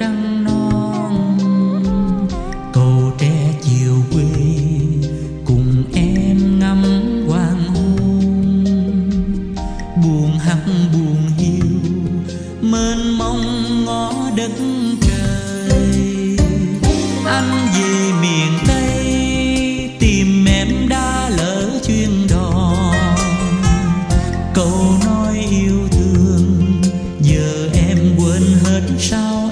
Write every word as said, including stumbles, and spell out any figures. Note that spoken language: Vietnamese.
trăng non. Cầu tre chiều quê cùng em ngắm hoàng hôn. Buồn hắt buồn hiu mênh mông ngõ đất trời. Anh về miền Tây tìm em đã lỡ chuyến đò. Câu nói yêu thương giờ em quên hết sao?